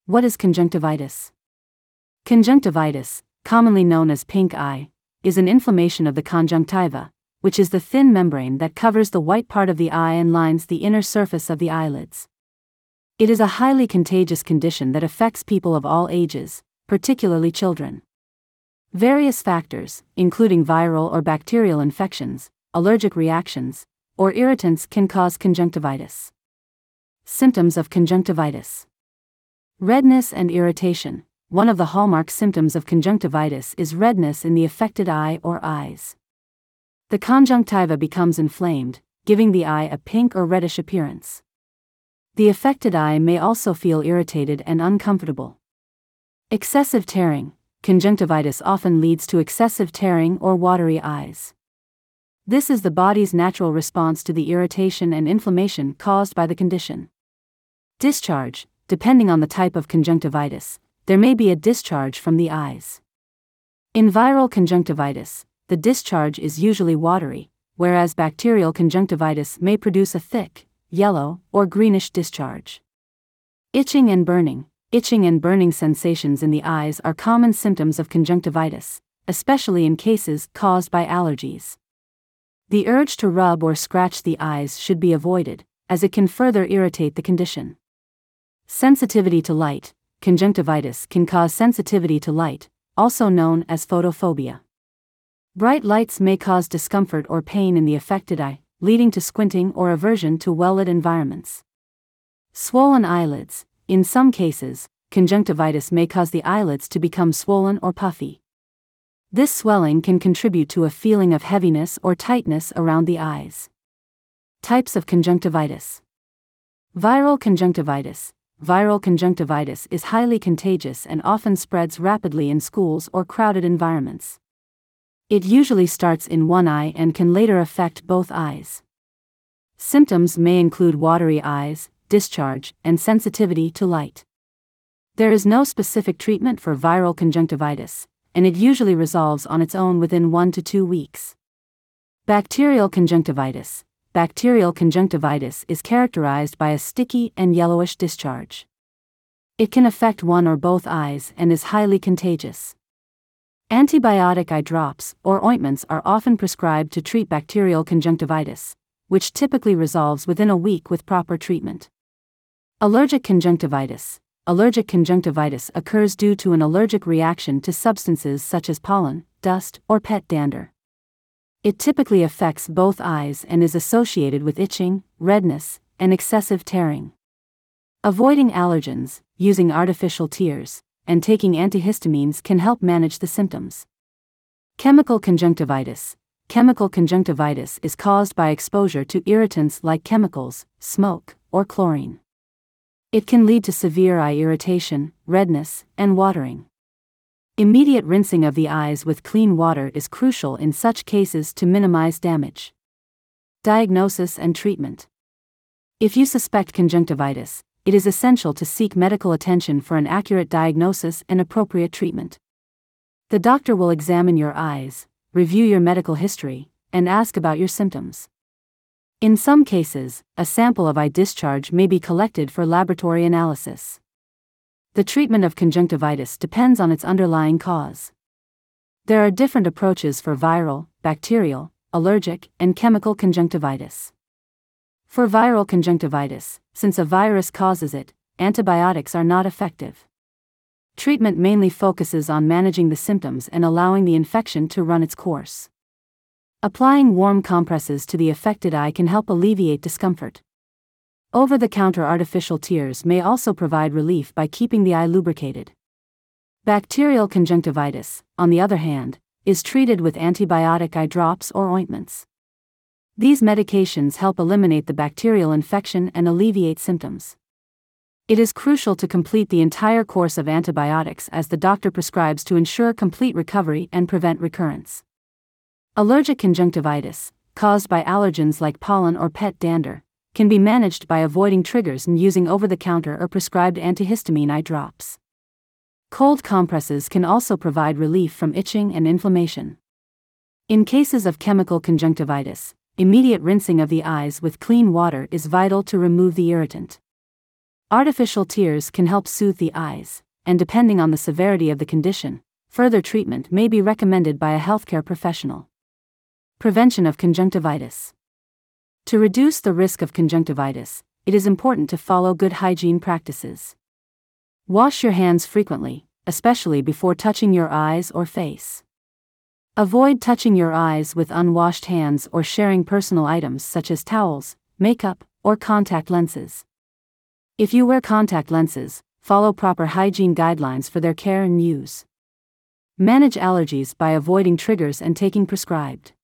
What is conjunctivitis? Conjunctivitis, commonly known as pink eye, is an inflammation of the conjunctiva, which is the thin membrane that covers the white part of the eye and lines the inner surface of the eyelids. It is a highly contagious condition that affects people of all ages, particularly children. Various factors, including viral or bacterial infections, allergic reactions, or irritants, can cause conjunctivitis. Symptoms of conjunctivitis: redness and irritation. One of the hallmark symptoms of conjunctivitis is redness in the affected eye or eyes. The conjunctiva becomes inflamed, giving the eye a pink or reddish appearance. The affected eye may also feel irritated and uncomfortable. Excessive tearing. Conjunctivitis often leads to excessive tearing or watery eyes. This is the body's natural response to the irritation and inflammation caused by the condition. Discharge. Depending on the type of conjunctivitis, there may be a discharge from the eyes. In viral conjunctivitis, the discharge is usually watery, whereas bacterial conjunctivitis may produce a thick, yellow, or greenish discharge. Itching and burning. Itching and burning sensations in the eyes are common symptoms of conjunctivitis, especially in cases caused by allergies. The urge to rub or scratch the eyes should be avoided, as it can further irritate the condition. Sensitivity to light. Conjunctivitis can cause sensitivity to light, also known as photophobia. Bright lights may cause discomfort or pain in the affected eye, leading to squinting or aversion to well-lit environments. Swollen eyelids. In some cases, conjunctivitis may cause the eyelids to become swollen or puffy. This swelling can contribute to a feeling of heaviness or tightness around the eyes. Types of conjunctivitis. Viral conjunctivitis. Viral conjunctivitis is highly contagious and often spreads rapidly in schools or crowded environments. It usually starts in one eye and can later affect both eyes. Symptoms may include watery eyes, discharge, and sensitivity to light. There is no specific treatment for viral conjunctivitis, and it usually resolves on its own within 1 to 2 weeks. Bacterial conjunctivitis. Bacterial conjunctivitis is characterized by a sticky and yellowish discharge. It can affect one or both eyes and is highly contagious. Antibiotic eye drops or ointments are often prescribed to treat bacterial conjunctivitis, which typically resolves within a week with proper treatment. Allergic conjunctivitis. Allergic conjunctivitis occurs due to an allergic reaction to substances such as pollen, dust, or pet dander. It typically affects both eyes and is associated with itching, redness, and excessive tearing. Avoiding allergens, using artificial tears, and taking antihistamines can help manage the symptoms. Chemical conjunctivitis. Chemical conjunctivitis is caused by exposure to irritants like chemicals, smoke, or chlorine. It can lead to severe eye irritation, redness, and watering. Immediate rinsing of the eyes with clean water is crucial in such cases to minimize damage. Diagnosis and treatment. If you suspect conjunctivitis, it is essential to seek medical attention for an accurate diagnosis and appropriate treatment. The doctor will examine your eyes, review your medical history, and ask about your symptoms. In some cases, a sample of eye discharge may be collected for laboratory analysis. The treatment of conjunctivitis depends on its underlying cause. There are different approaches for viral, bacterial, allergic, and chemical conjunctivitis. For viral conjunctivitis, since a virus causes it, antibiotics are not effective. Treatment mainly focuses on managing the symptoms and allowing the infection to run its course. Applying warm compresses to the affected eye can help alleviate discomfort. Over-the-counter artificial tears may also provide relief by keeping the eye lubricated. Bacterial conjunctivitis, on the other hand, is treated with antibiotic eye drops or ointments. These medications help eliminate the bacterial infection and alleviate symptoms. It is crucial to complete the entire course of antibiotics as the doctor prescribes to ensure complete recovery and prevent recurrence. Allergic conjunctivitis, caused by allergens like pollen or pet dander, can be managed by avoiding triggers and using over-the-counter or prescribed antihistamine eye drops. Cold compresses can also provide relief from itching and inflammation. In cases of chemical conjunctivitis, immediate rinsing of the eyes with clean water is vital to remove the irritant. Artificial tears can help soothe the eyes, and depending on the severity of the condition, further treatment may be recommended by a healthcare professional. Prevention of conjunctivitis. To reduce the risk of conjunctivitis, it is important to follow good hygiene practices. Wash your hands frequently, especially before touching your eyes or face. Avoid touching your eyes with unwashed hands or sharing personal items such as towels, makeup, or contact lenses. If you wear contact lenses, follow proper hygiene guidelines for their care and use. Manage allergies by avoiding triggers and taking prescribed